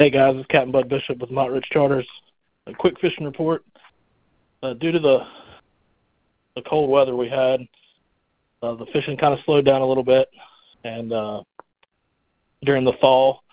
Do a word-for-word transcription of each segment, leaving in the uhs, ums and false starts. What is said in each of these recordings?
Hey guys, it's Captain Bud Bishop with Mott Ridge Charters. A quick fishing report. Uh, due to the the cold weather we had, uh, the fishing kind of slowed down a little bit, and uh, during the fall,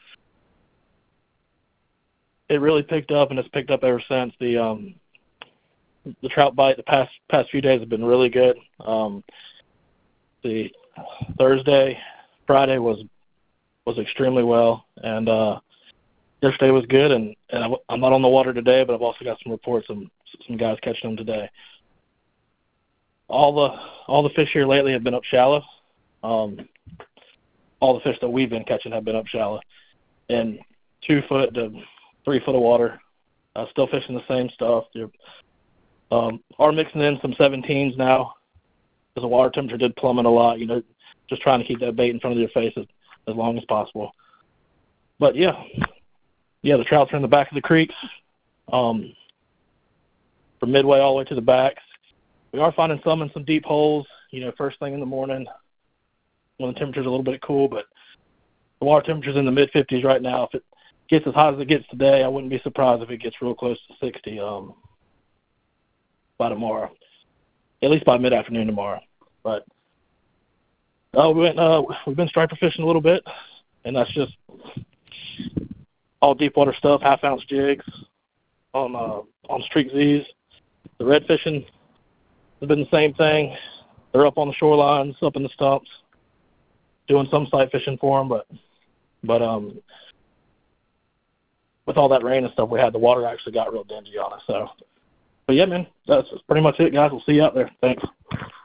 it really picked up, and it's picked up ever since. The um, the trout bite the past past few days have been really good. Um, the Thursday, Friday was was extremely well, and uh, yesterday was good, and, and I'm, I'm not on the water today, but I've also got some reports of some guys catching them today. All the all the fish here lately have been up shallow. Um, all the fish that we've been catching have been up shallow, and two foot to three foot of water. Uh, still fishing the same stuff. They're um, are mixing in some seventeens now because the water temperature did plummet a lot. You know, just trying to keep that bait in front of your face as, as long as possible. But yeah. Yeah, the trouts are in the back of the creeks, um, from midway all the way to the backs. We are finding some in some deep holes, you know, first thing in the morning when the temperature's a little bit cool, but the water temperature's in the mid fifties right now. If it gets as hot as it gets today, I wouldn't be surprised if it gets real close to sixty um, by tomorrow, at least by mid-afternoon tomorrow. But uh, we went, uh, we've been striper fishing a little bit, and that's just all deep water stuff, half ounce jigs on uh, on streak Z's. The red fishing has been the same thing. They're up on the shorelines, up in the stumps, doing some sight fishing for them, but but um, with all that rain and stuff we had, the water actually got real dingy on us. So, but yeah, man, that's pretty much it, guys. We'll see you out there. Thanks.